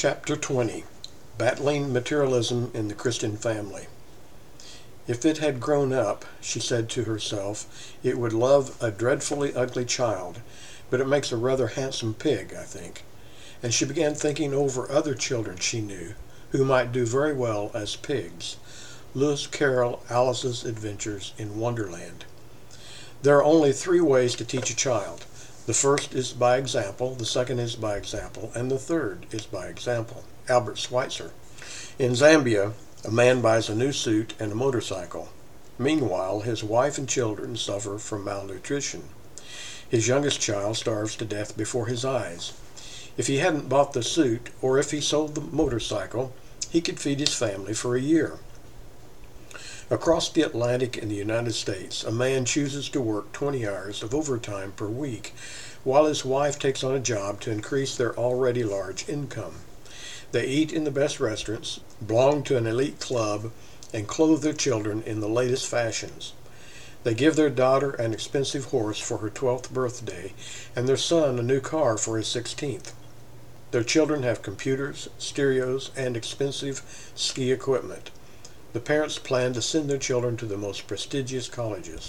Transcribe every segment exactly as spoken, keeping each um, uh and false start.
Chapter twenty. Battling Materialism in the Christian Family. If it had grown up, she said to herself, it would love a dreadfully ugly child, but it makes a rather handsome pig, I think. And she began thinking over other children she knew, who might do very well as pigs. Lewis Carroll, Alice's Adventures in Wonderland. There are only three ways to teach a child. The first is by example, the second is by example, and the third is by example. Albert Schweitzer. In Zambia, a man buys a new suit and a motorcycle. Meanwhile, his wife and children suffer from malnutrition. His youngest child starves to death before his eyes. If he hadn't bought the suit, or if he sold the motorcycle, he could feed his family for a year. Across the Atlantic in the United States, a man chooses to work twenty hours of overtime per week, while his wife takes on a job to increase their already large income. They eat in the best restaurants, belong to an elite club, and clothe their children in the latest fashions. They give their daughter an expensive horse for her twelfth birthday, and their son a new car for his sixteenth. Their children have computers, stereos, and expensive ski equipment. The parents plan to send their children to the most prestigious colleges.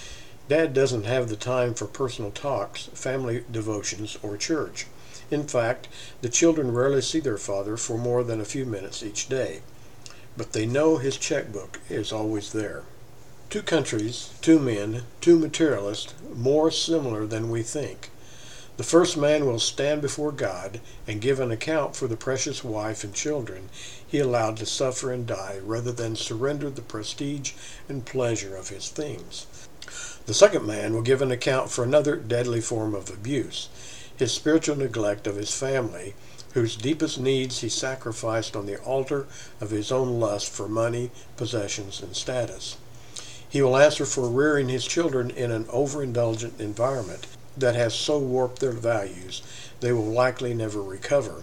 Dad doesn't have the time for personal talks, family devotions, or church. In fact, the children rarely see their father for more than a few minutes each day. But they know his checkbook is always there. Two countries, two men, two materialists, more similar than we think. The first man will stand before God and give an account for the precious wife and children he allowed to suffer and die rather than surrender the prestige and pleasure of his things. The second man will give an account for another deadly form of abuse, his spiritual neglect of his family, whose deepest needs he sacrificed on the altar of his own lust for money, possessions, and status. He will answer for rearing his children in an overindulgent environment that has so warped their values they will likely never recover.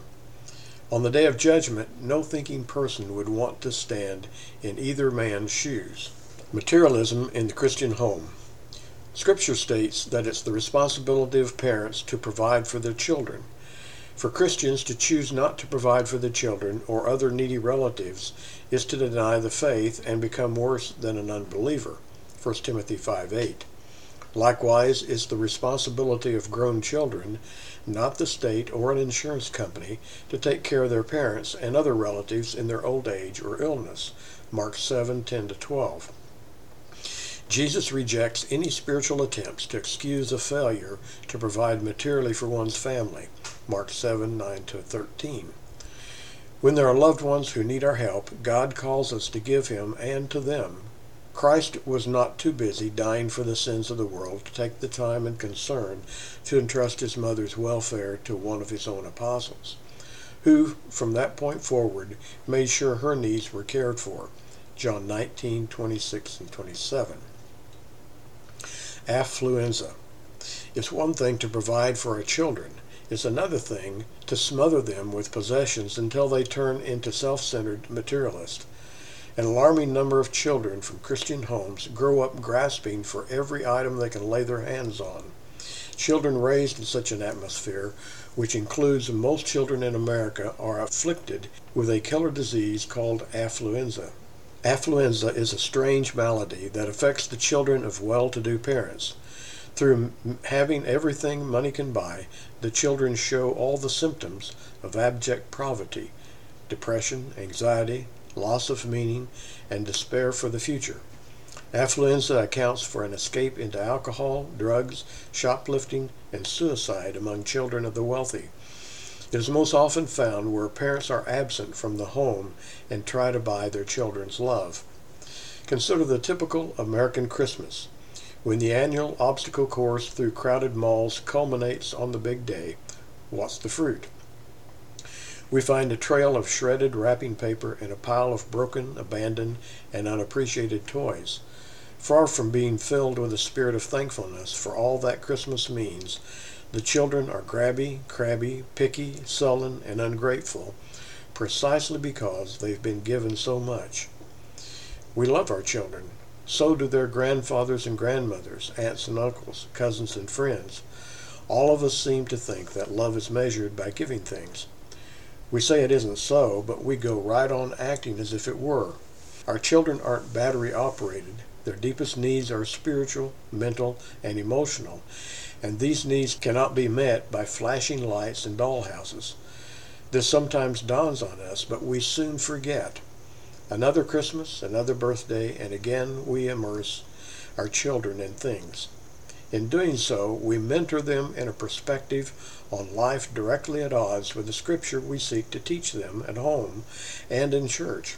On the day of judgment, no thinking person would want to stand in either man's shoes. Materialism in the Christian home. Scripture states that it's the responsibility of parents to provide for their children. For Christians to choose not to provide for their children or other needy relatives is to deny the faith and become worse than an unbeliever. First Timothy five eight. Likewise, it's the responsibility of grown children, not the state or an insurance company, to take care of their parents and other relatives in their old age or illness. Mark seven ten to twelve. Jesus rejects any spiritual attempts to excuse a failure to provide materially for one's family. Mark seven nine to thirteen. When there are loved ones who need our help, God calls us to give Him and to them. Christ was not too busy dying for the sins of the world to take the time and concern to entrust His mother's welfare to one of His own apostles, who, from that point forward, made sure her needs were cared for. John nineteen twenty-six and twenty-seven. Affluenza. It's one thing to provide for our children. It's another thing to smother them with possessions until they turn into self-centered materialists. An alarming number of children from Christian homes grow up grasping for every item they can lay their hands on. Children raised in such an atmosphere, which includes most children in America, are afflicted with a killer disease called affluenza. Affluenza is a strange malady that affects the children of well-to-do parents. Through having everything money can buy, the children show all the symptoms of abject poverty, depression, anxiety, loss of meaning, and despair for the future. Affluenza accounts for an escape into alcohol, drugs, shoplifting, and suicide among children of the wealthy. It is most often found where parents are absent from the home and try to buy their children's love. Consider the typical American Christmas. When the annual obstacle course through crowded malls culminates on the big day, what's the fruit? We find a trail of shredded wrapping paper and a pile of broken, abandoned, and unappreciated toys. Far from being filled with a spirit of thankfulness for all that Christmas means, the children are grabby, crabby, picky, sullen, and ungrateful, precisely because they've been given so much. We love our children. So do their grandfathers and grandmothers, aunts and uncles, cousins and friends. All of us seem to think that love is measured by giving things. We say it isn't so, but we go right on acting as if it were. Our children aren't battery operated. Their deepest needs are spiritual, mental, and emotional, and these needs cannot be met by flashing lights and dollhouses. This sometimes dawns on us, but we soon forget. Another Christmas, another birthday, and again we immerse our children in things. In doing so, we mentor them in a perspective on life directly at odds with the scripture we seek to teach them at home and in church.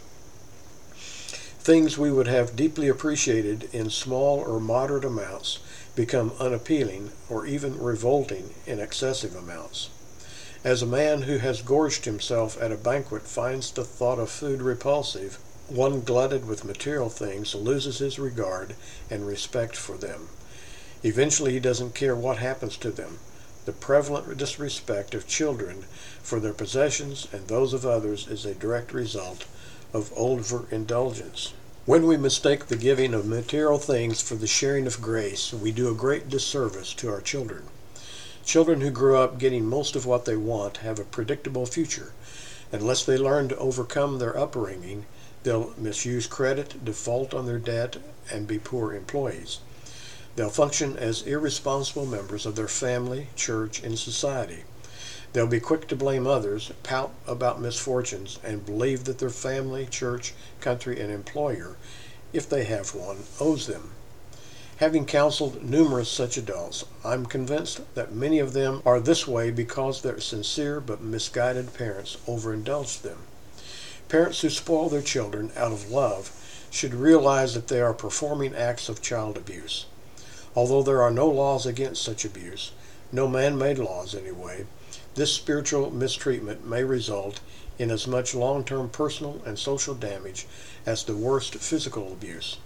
Things we would have deeply appreciated in small or moderate amounts become unappealing or even revolting in excessive amounts. As a man who has gorged himself at a banquet finds the thought of food repulsive, one glutted with material things loses his regard and respect for them. Eventually he doesn't care what happens to them. The prevalent disrespect of children for their possessions and those of others is a direct result of overindulgence. When we mistake the giving of material things for the sharing of grace, we do a great disservice to our children. Children who grow up getting most of what they want have a predictable future. Unless they learn to overcome their upbringing, they'll misuse credit, default on their debt, and be poor employees. They'll function as irresponsible members of their family, church, and society. They'll be quick to blame others, pout about misfortunes, and believe that their family, church, country, and employer, if they have one, owes them. Having counseled numerous such adults, I'm convinced that many of them are this way because their sincere but misguided parents overindulged them. Parents who spoil their children out of love should realize that they are performing acts of child abuse. Although there are no laws against such abuse, no man-made laws anyway, this spiritual mistreatment may result in as much long-term personal and social damage as the worst physical abuse.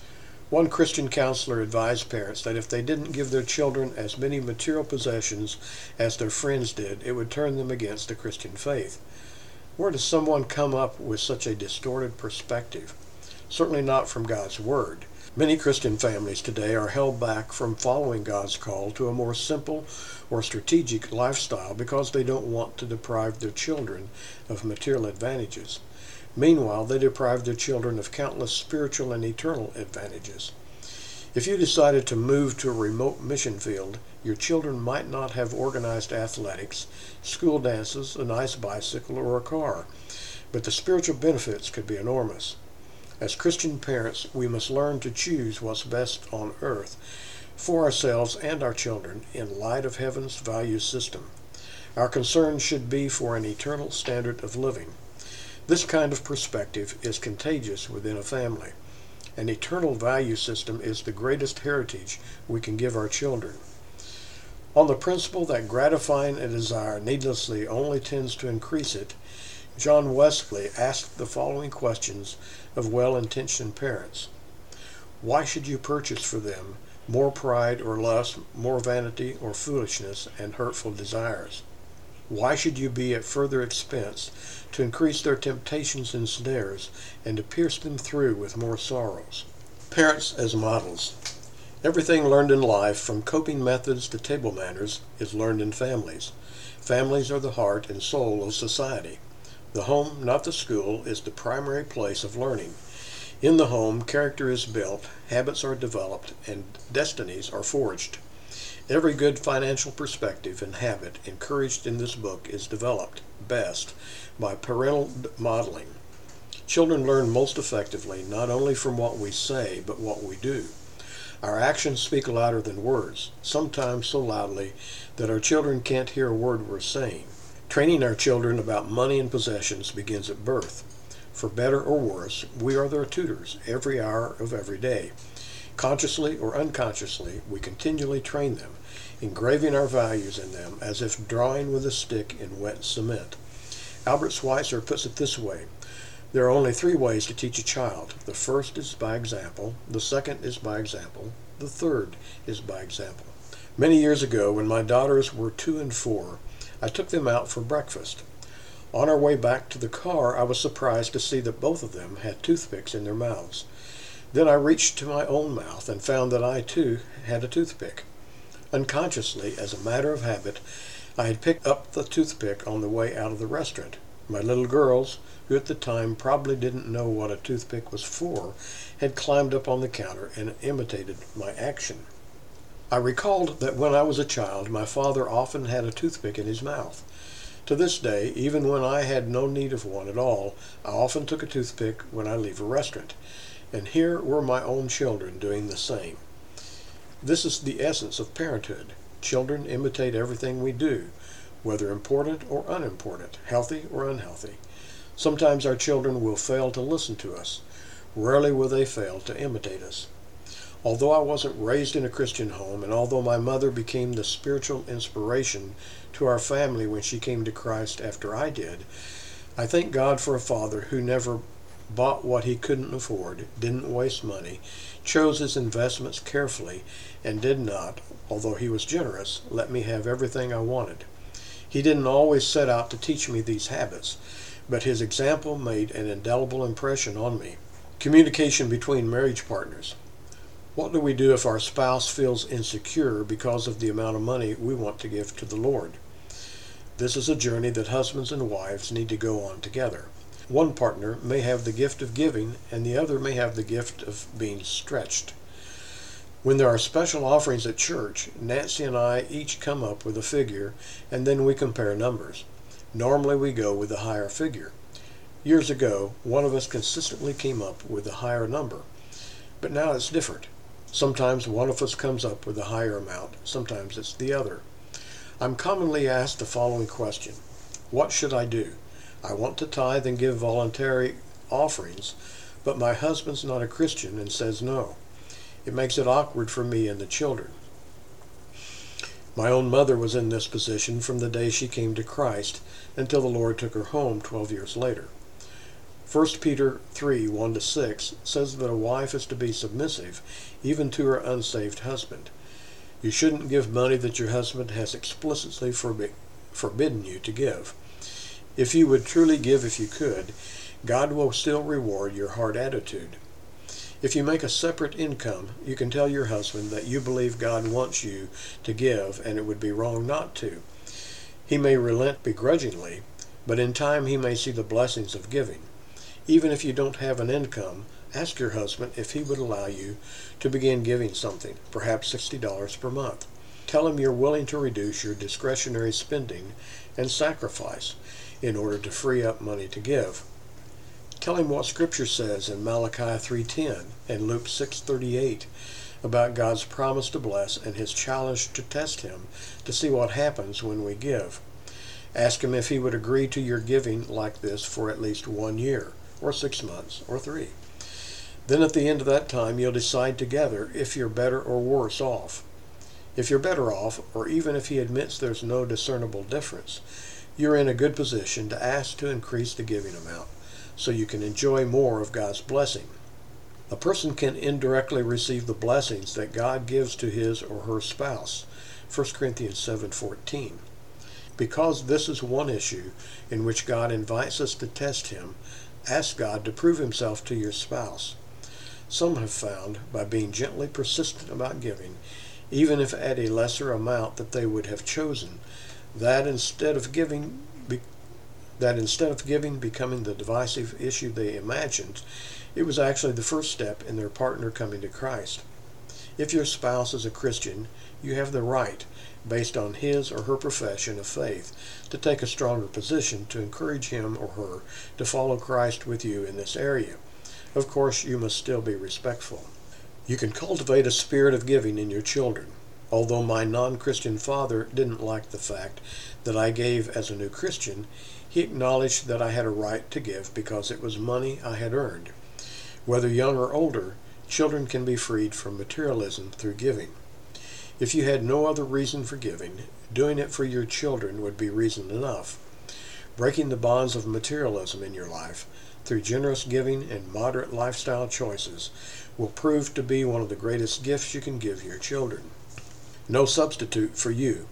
One Christian counselor advised parents that if they didn't give their children as many material possessions as their friends did, it would turn them against the Christian faith. Where does someone come up with such a distorted perspective? Certainly not from God's Word. Many Christian families today are held back from following God's call to a more simple or strategic lifestyle because they don't want to deprive their children of material advantages. Meanwhile, they deprive their children of countless spiritual and eternal advantages. If you decided to move to a remote mission field, your children might not have organized athletics, school dances, a nice bicycle, or a car, but the spiritual benefits could be enormous. As Christian parents, we must learn to choose what's best on earth for ourselves and our children in light of heaven's value system. Our concern should be for an eternal standard of living. This kind of perspective is contagious within a family. An eternal value system is the greatest heritage we can give our children. On the principle that gratifying a desire needlessly only tends to increase it, John Wesley asked the following questions of well-intentioned parents. Why should you purchase for them more pride or lust, more vanity or foolishness, and hurtful desires? Why should you be at further expense to increase their temptations and snares, and to pierce them through with more sorrows? Parents as models. Everything learned in life, from coping methods to table manners, is learned in families. Families are the heart and soul of society. The home, not the school, is the primary place of learning. In the home, character is built, habits are developed, and destinies are forged. Every good financial perspective and habit encouraged in this book is developed, best, by parental modeling. Children learn most effectively not only from what we say, but what we do. Our actions speak louder than words, sometimes so loudly that our children can't hear a word we're saying. Training our children about money and possessions begins at birth. For better or worse, we are their tutors every hour of every day. Consciously or unconsciously, we continually train them, engraving our values in them as if drawing with a stick in wet cement. Albert Schweitzer puts it this way: there are only three ways to teach a child. The first is by example, the second is by example, the third is by example. Many years ago, when my daughters were two and four, I took them out for breakfast. On our way back to the car, I was surprised to see that both of them had toothpicks in their mouths. Then I reached to my own mouth and found that I, too, had a toothpick. Unconsciously, as a matter of habit, I had picked up the toothpick on the way out of the restaurant. My little girls, who at the time probably didn't know what a toothpick was for, had climbed up on the counter and imitated my action. I recalled that when I was a child, my father often had a toothpick in his mouth. To this day, even when I had no need of one at all, I often took a toothpick when I leave a restaurant. And here were my own children doing the same. This is the essence of parenthood. Children imitate everything we do, whether important or unimportant, healthy or unhealthy. Sometimes our children will fail to listen to us. Rarely will they fail to imitate us. Although I wasn't raised in a Christian home, and although my mother became the spiritual inspiration to our family when she came to Christ after I did, I thank God for a father who never bought what he couldn't afford, didn't waste money, chose his investments carefully, and did not, although he was generous, let me have everything I wanted. He didn't always set out to teach me these habits, but his example made an indelible impression on me. Communication between marriage partners. What do we do if our spouse feels insecure because of the amount of money we want to give to the Lord? This is a journey that husbands and wives need to go on together. One partner may have the gift of giving, and the other may have the gift of being stretched. When there are special offerings at church, Nancy and I each come up with a figure, and then we compare numbers. Normally we go with the higher figure. Years ago, one of us consistently came up with a higher number, but now it's different. Sometimes one of us comes up with a higher amount, sometimes it's the other. I'm commonly asked the following question: what should I do? I want to tithe and give voluntary offerings, but my husband's not a Christian and says no. It makes it awkward for me and the children. My own mother was in this position from the day she came to Christ until the Lord took her home twelve years later. First Peter three, one to six says that a wife is to be submissive, even to her unsaved husband. You shouldn't give money that your husband has explicitly forbi- forbidden you to give. If you would truly give if you could, God will still reward your hard attitude. If you make a separate income, you can tell your husband that you believe God wants you to give and it would be wrong not to. He may relent begrudgingly, but in time he may see the blessings of giving. Even if you don't have an income, ask your husband if he would allow you to begin giving something, perhaps sixty dollars per month. Tell him you're willing to reduce your discretionary spending and sacrifice in order to free up money to give. Tell him what Scripture says in Malachi three ten and Luke six thirty-eight about God's promise to bless and his challenge to test him to see what happens when we give. Ask him if he would agree to your giving like this for at least one year, or six months, or three. Then at the end of that time, you'll decide together if you're better or worse off. If you're better off, or even if he admits there's no discernible difference, you're in a good position to ask to increase the giving amount so you can enjoy more of God's blessing. A person can indirectly receive the blessings that God gives to his or her spouse. First Corinthians seven fourteen. Because this is one issue in which God invites us to test him, ask God to prove himself to your spouse. Some have found, by being gently persistent about giving, even if at a lesser amount that they would have chosen, that instead of giving be, that instead of giving becoming the divisive issue they imagined, it was actually the first step in their partner coming to Christ. If your spouse is a Christian, you have the right, based on his or her profession of faith, to take a stronger position to encourage him or her to follow Christ with you in this area. Of course, you must still be respectful. You can cultivate a spirit of giving in your children. Although my non-Christian father didn't like the fact that I gave as a new Christian, he acknowledged that I had a right to give because it was money I had earned. Whether young or older, children can be freed from materialism through giving. If you had no other reason for giving, doing it for your children would be reason enough. Breaking the bonds of materialism in your life through generous giving and moderate lifestyle choices will prove to be one of the greatest gifts you can give your children. No substitute for you.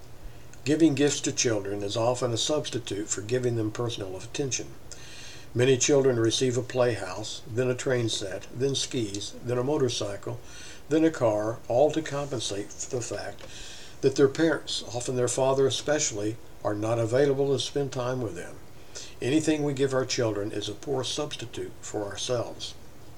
Giving gifts to children is often a substitute for giving them personal attention. Many children receive a playhouse, then a train set, then skis, then a motorcycle, then a car, all to compensate for the fact that their parents, often their father especially, are not available to spend time with them. Anything we give our children is a poor substitute for ourselves.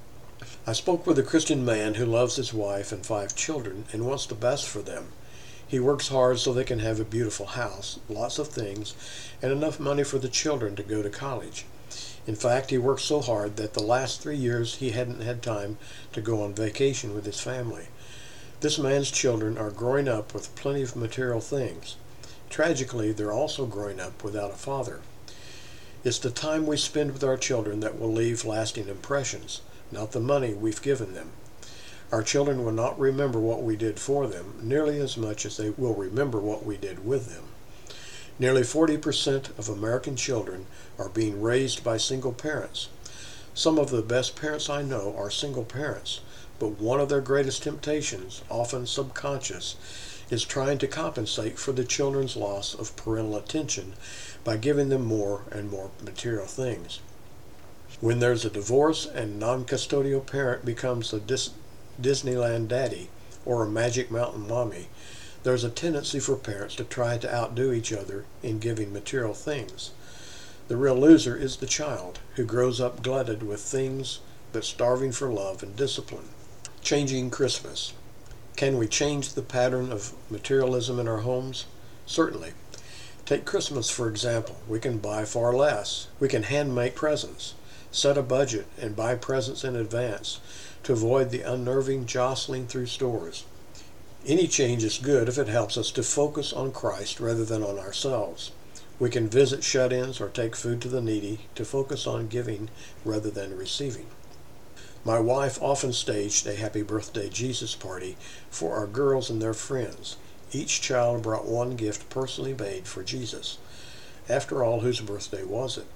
I spoke with a Christian man who loves his wife and five children and wants the best for them. He works hard so they can have a beautiful house, lots of things, and enough money for the children to go to college. In fact, he worked so hard that the last three years he hadn't had time to go on vacation with his family. This man's children are growing up with plenty of material things. Tragically, they're also growing up without a father. It's the time we spend with our children that will leave lasting impressions, not the money we've given them. Our children will not remember what we did for them nearly as much as they will remember what we did with them. Nearly forty percent of American children are being raised by single parents. Some of the best parents I know are single parents, but one of their greatest temptations, often subconscious, is trying to compensate for the children's loss of parental attention by giving them more and more material things. When there's a divorce and non-custodial parent becomes a Dis- Disneyland daddy or a Magic Mountain mommy, there's a tendency for parents to try to outdo each other in giving material things. The real loser is the child, who grows up glutted with things but starving for love and discipline. Changing Christmas. Can we change the pattern of materialism in our homes? Certainly. Take Christmas, for example. We can buy far less. We can hand-make presents, set a budget, and buy presents in advance to avoid the unnerving jostling through stores. Any change is good if it helps us to focus on Christ rather than on ourselves. We can visit shut-ins or take food to the needy to focus on giving rather than receiving. My wife often staged a Happy Birthday Jesus party for our girls and their friends. Each child brought one gift personally made for Jesus. After all, whose birthday was it?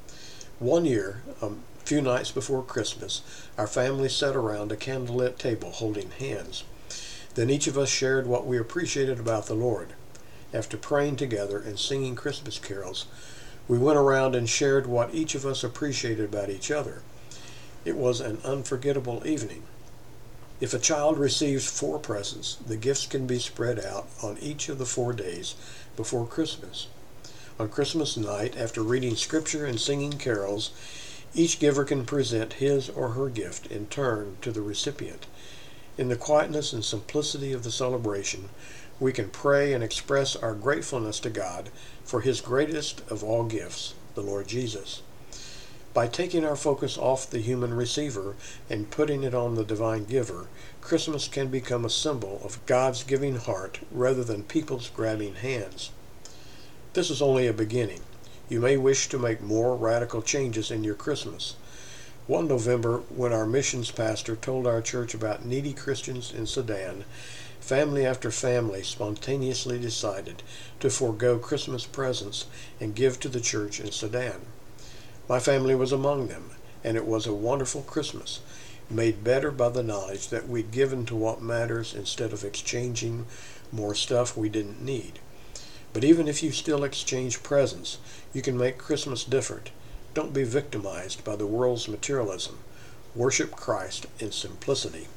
One year, a few nights before Christmas, our family sat around a candlelit table holding hands. Then each of us shared what we appreciated about the Lord. After praying together and singing Christmas carols, we went around and shared what each of us appreciated about each other. It was an unforgettable evening. If a child receives four presents, the gifts can be spread out on each of the four days before Christmas. On Christmas night, after reading scripture and singing carols, each giver can present his or her gift in turn to the recipient. In the quietness and simplicity of the celebration, we can pray and express our gratefulness to God for his greatest of all gifts, the Lord Jesus. By taking our focus off the human receiver and putting it on the divine giver, Christmas can become a symbol of God's giving heart rather than people's grabbing hands. This is only a beginning. You may wish to make more radical changes in your Christmas. One November, when our missions pastor told our church about needy Christians in Sudan, family after family spontaneously decided to forego Christmas presents and give to the church in Sudan. My family was among them, and it was a wonderful Christmas, made better by the knowledge that we'd given to what matters instead of exchanging more stuff we didn't need. But even if you still exchange presents, you can make Christmas different. Don't be victimized by the world's materialism. Worship Christ in simplicity.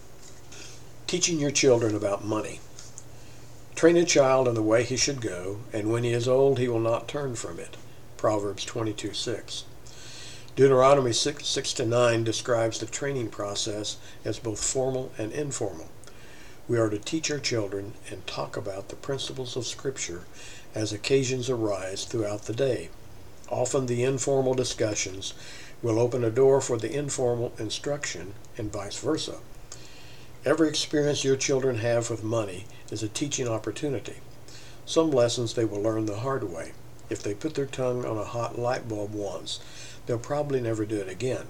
Teaching your children about money. Train a child in the way he should go, and when he is old he will not turn from it. Proverbs twenty-two six. Deuteronomy six to nine describes the training process as both formal and informal. We are to teach our children and talk about the principles of Scripture as occasions arise throughout the day. Often the informal discussions will open a door for the informal instruction and vice versa. Every experience your children have with money is a teaching opportunity. Some lessons they will learn the hard way. If they put their tongue on a hot light bulb once, they'll probably never do it again.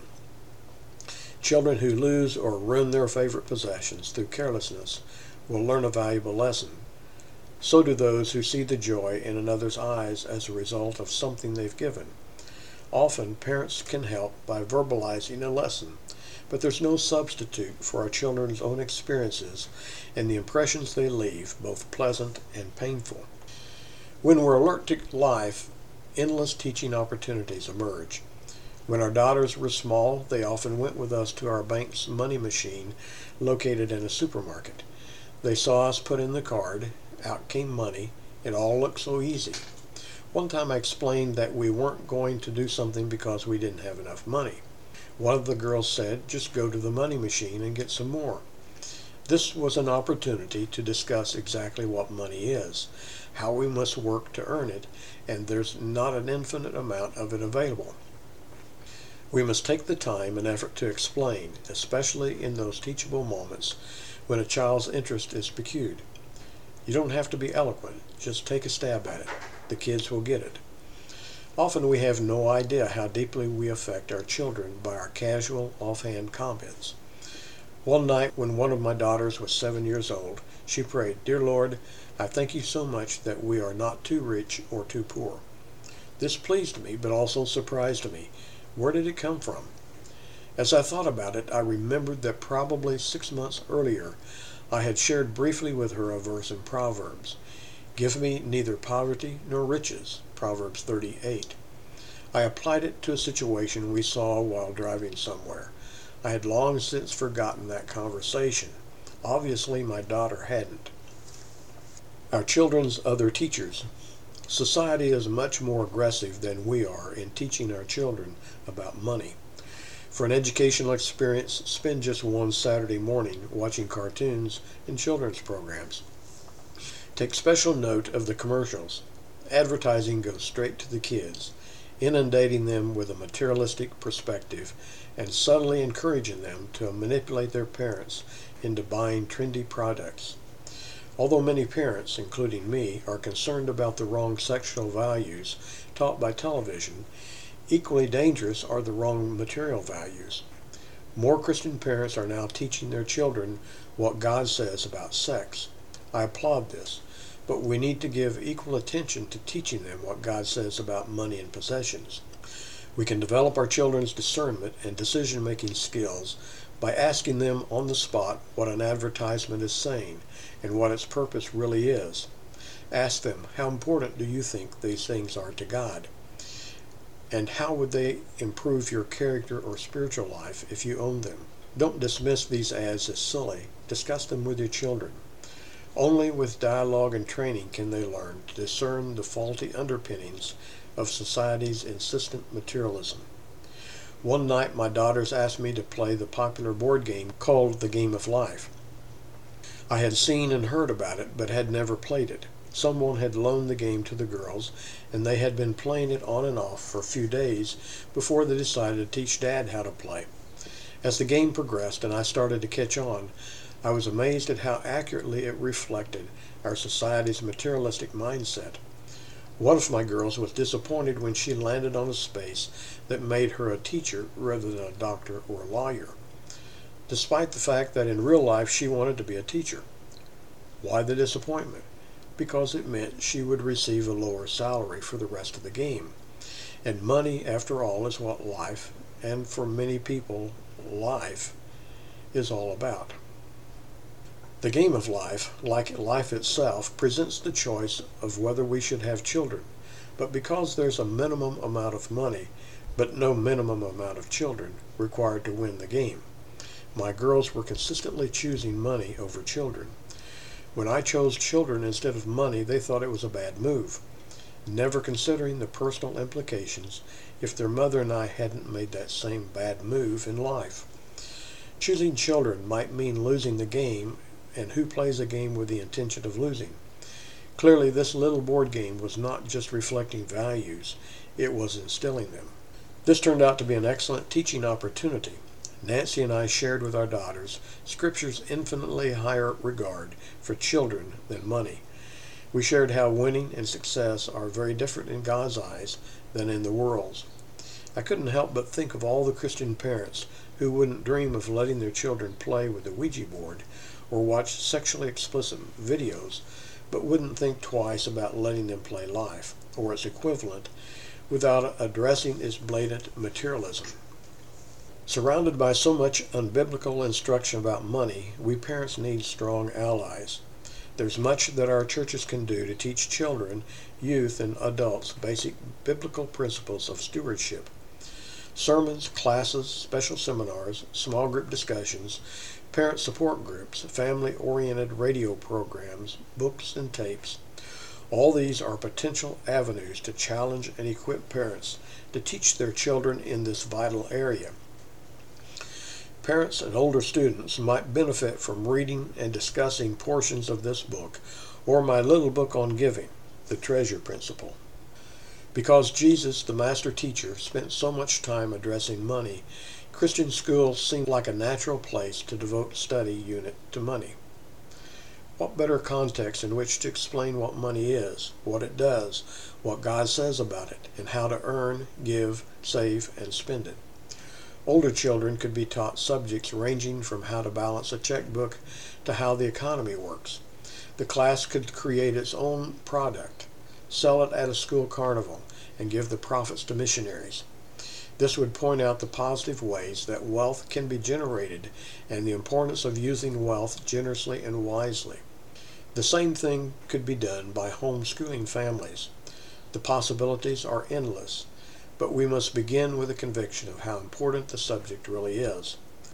Children who lose or ruin their favorite possessions through carelessness will learn a valuable lesson. So do those who see the joy in another's eyes as a result of something they've given. Often, parents can help by verbalizing a lesson, but there's no substitute for our children's own experiences and the impressions they leave, both pleasant and painful. When we're alert to life, endless teaching opportunities emerge. When our daughters were small, they often went with us to our bank's money machine located in a supermarket. They saw us put in the card, out came money, it all looked so easy. One time I explained that we weren't going to do something because we didn't have enough money. One of the girls said, "Just go to the money machine and get some more." This was an opportunity to discuss exactly what money is, how we must work to earn it, and there's not an infinite amount of it available. We must take the time and effort to explain, especially in those teachable moments when a child's interest is piqued. You don't have to be eloquent, just take a stab at it. The kids will get it. Often we have no idea how deeply we affect our children by our casual, offhand comments. One night when one of my daughters was seven years old, she prayed, "Dear Lord, I thank you so much that we are not too rich or too poor." This pleased me, but also surprised me. Where did it come from? As I thought about it, I remembered that probably six months earlier, I had shared briefly with her a verse in Proverbs. "Give me neither poverty nor riches," Proverbs thirty-eight. I applied it to a situation we saw while driving somewhere. I had long since forgotten that conversation. Obviously, my daughter hadn't. Our children's other teachers. Society is much more aggressive than we are in teaching our children about money. For an educational experience, spend just one Saturday morning watching cartoons and children's programs. Take special note of the commercials. Advertising goes straight to the kids, inundating them with a materialistic perspective and subtly encouraging them to manipulate their parents into buying trendy products. Although many parents, including me, are concerned about the wrong sexual values taught by television, equally dangerous are the wrong material values. More Christian parents are now teaching their children what God says about sex. I applaud this, but we need to give equal attention to teaching them what God says about money and possessions. We can develop our children's discernment and decision-making skills by asking them on the spot what an advertisement is saying and what its purpose really is. Ask them, how important do you think these things are to God? And how would they improve your character or spiritual life if you owned them? Don't dismiss these ads as silly. Discuss them with your children. Only with dialogue and training can they learn to discern the faulty underpinnings of society's insistent materialism. One night my daughters asked me to play the popular board game called The Game of Life. I had seen and heard about it, but had never played it. Someone had loaned the game to the girls, and they had been playing it on and off for a few days before they decided to teach Dad how to play. As the game progressed and I started to catch on, I was amazed at how accurately it reflected our society's materialistic mindset. One of my girls was disappointed when she landed on a space that made her a teacher rather than a doctor or a lawyer, despite the fact that in real life she wanted to be a teacher. Why the disappointment? Because it meant she would receive a lower salary for the rest of the game. And money, after all, is what life, and for many people, life, is all about. The game of life, like life itself, presents the choice of whether we should have children. But because there's a minimum amount of money, but no minimum amount of children required to win the game, my girls were consistently choosing money over children. When I chose children instead of money, they thought it was a bad move, never considering the personal implications if their mother and I hadn't made that same bad move in life. Choosing children might mean losing the game, and who plays a game with the intention of losing? Clearly, this little board game was not just reflecting values, it was instilling them. This turned out to be an excellent teaching opportunity. Nancy and I shared with our daughters Scripture's infinitely higher regard for children than money. We shared how winning and success are very different in God's eyes than in the world's. I couldn't help but think of all the Christian parents who wouldn't dream of letting their children play with the Ouija board or watch sexually explicit videos, but wouldn't think twice about letting them play life, or its equivalent, without addressing its blatant materialism. Surrounded by so much unbiblical instruction about money, we parents need strong allies. There's much that our churches can do to teach children, youth, and adults basic biblical principles of stewardship. Sermons, classes, special seminars, small group discussions, parent support groups, family-oriented radio programs, books, and tapes. All these are potential avenues to challenge and equip parents to teach their children in this vital area. Parents and older students might benefit from reading and discussing portions of this book or my little book on giving, The Treasure Principle. Because Jesus, the master teacher, spent so much time addressing money, Christian schools seem like a natural place to devote study unit to money. What better context in which to explain what money is, what it does, what God says about it, and how to earn, give, save, and spend it. Older children could be taught subjects ranging from how to balance a checkbook to how the economy works. The class could create its own product, sell it at a school carnival, and give the profits to missionaries. This would point out the positive ways that wealth can be generated and the importance of using wealth generously and wisely. The same thing could be done by homeschooling families. The possibilities are endless, but we must begin with a conviction of how important the subject really is.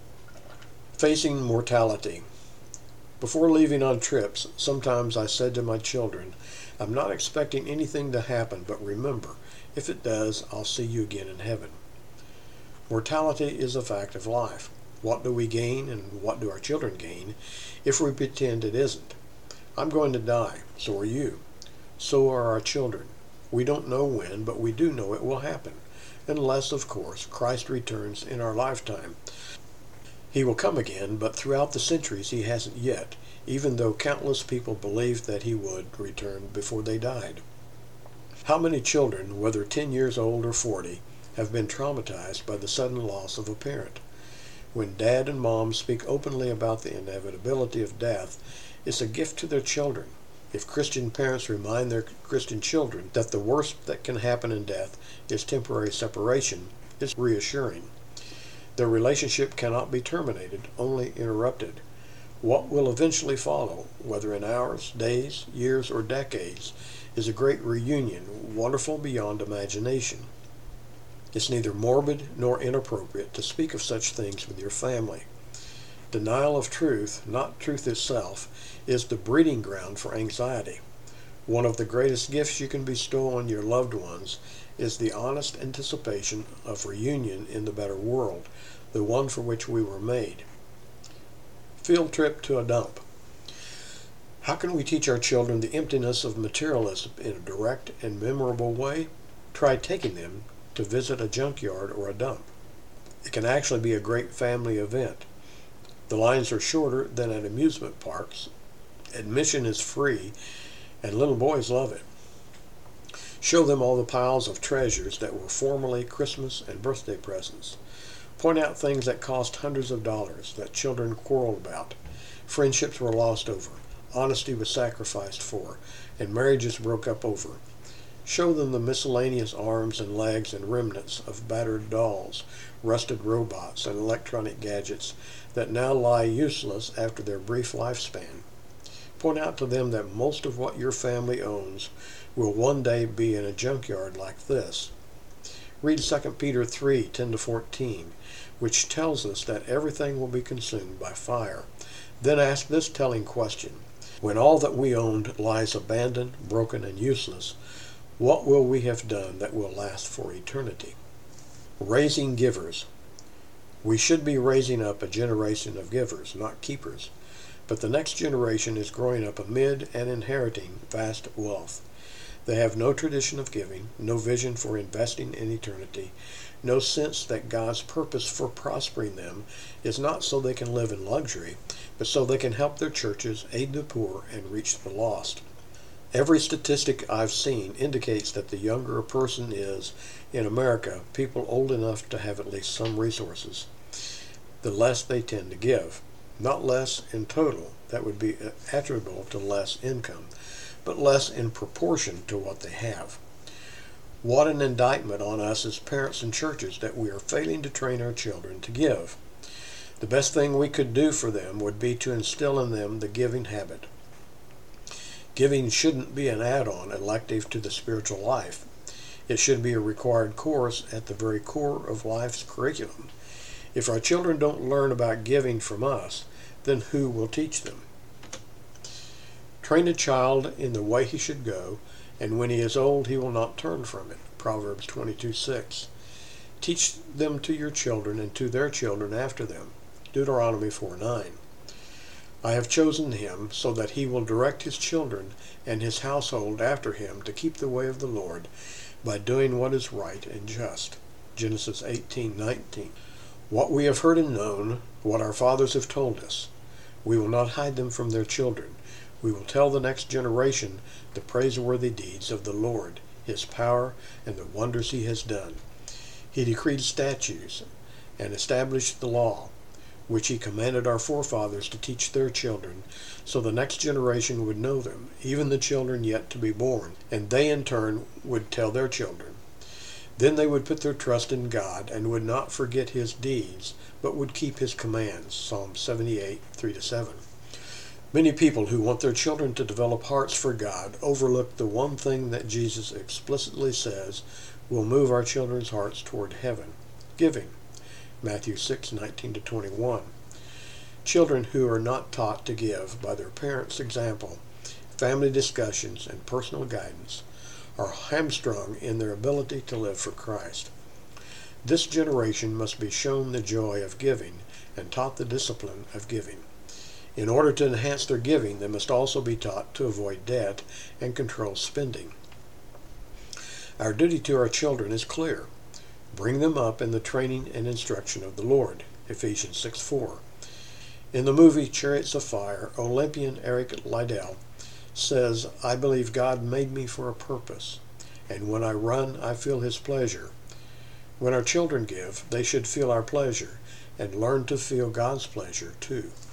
Facing mortality. Before leaving on trips, sometimes I said to my children, I'm not expecting anything to happen, but remember, if it does, I'll see you again in heaven. Mortality is a fact of life. What do we gain and what do our children gain if we pretend it isn't? I'm going to die, so are you. So are our children. We don't know when, but we do know it will happen, unless, of course, Christ returns in our lifetime. He will come again, but throughout the centuries he hasn't yet, even though countless people believed that he would return before they died. How many children, whether ten years old or forty, have been traumatized by the sudden loss of a parent? When dad and mom speak openly about the inevitability of death, it's a gift to their children. If Christian parents remind their Christian children that the worst that can happen in death is temporary separation, it's reassuring. Their relationship cannot be terminated, only interrupted. What will eventually follow, whether in hours, days, years, or decades, is a great reunion, wonderful beyond imagination. It's neither morbid nor inappropriate to speak of such things with your family. Denial of truth, not truth itself, is the breeding ground for anxiety. One of the greatest gifts you can bestow on your loved ones is the honest anticipation of reunion in the better world, the one for which we were made. Field trip to a dump. How can we teach our children the emptiness of materialism in a direct and memorable way? Try taking them to visit a junkyard or a dump. It can actually be a great family event. The lines are shorter than at amusement parks. Admission is free, and little boys love it. Show them all the piles of treasures that were formerly Christmas and birthday presents. Point out things that cost hundreds of dollars that children quarreled about. Friendships were lost over, honesty was sacrificed for, and marriages broke up over. Show them the miscellaneous arms and legs and remnants of battered dolls, rusted robots, and electronic gadgets that now lie useless after their brief lifespan. Point out to them that most of what your family owns will one day be in a junkyard like this. Read Second Peter three, ten to fourteen, which tells us that everything will be consumed by fire. Then ask this telling question: when all that we owned lies abandoned, broken, and useless, what will we have done that will last for eternity? Raising givers. We should be raising up a generation of givers, not keepers. But the next generation is growing up amid and inheriting vast wealth. They have no tradition of giving, no vision for investing in eternity, no sense that God's purpose for prospering them is not so they can live in luxury, but so they can help their churches, aid the poor, and reach the lost. Every statistic I've seen indicates that the younger a person is, in America, people old enough to have at least some resources, the less they tend to give. Not less in total, that would be attributable to less income, but less in proportion to what they have. What an indictment on us as parents and churches that we are failing to train our children to give. The best thing we could do for them would be to instill in them the giving habit. Giving shouldn't be an add-on elective to the spiritual life. It should be a required course at the very core of life's curriculum. If our children don't learn about giving from us, then who will teach them? Train a child in the way he should go, and when he is old he will not turn from it. Proverbs twenty-two six. Teach them to your children and to their children after them. Deuteronomy four nine. I have chosen him so that he will direct his children and his household after him to keep the way of the Lord by doing what is right and just. Genesis eighteen nineteen. What we have heard and known, what our fathers have told us, we will not hide them from their children. We will tell the next generation the praiseworthy deeds of the Lord, his power, and the wonders he has done. He decreed statutes and established the law, which he commanded our forefathers to teach their children, so the next generation would know them, even the children yet to be born, and they in turn would tell their children. Then they would put their trust in God and would not forget his deeds, but would keep his commands. Psalm seventy-eight, three to seven. Many people who want their children to develop hearts for God overlook the one thing that Jesus explicitly says will move our children's hearts toward heaven: giving. Matthew six nineteen to twenty-one. Children who are not taught to give by their parents' example, family discussions, and personal guidance are hamstrung in their ability to live for Christ. This generation must be shown the joy of giving and taught the discipline of giving. In order to enhance their giving, they must also be taught to avoid debt and control spending. Our duty to our children is clear. Bring them up in the training and instruction of the Lord. Ephesians six four. In the movie Chariots of Fire, Olympian Eric Liddell says, I believe God made me for a purpose, and when I run, I feel his pleasure. When our children give, they should feel our pleasure and learn to feel God's pleasure too.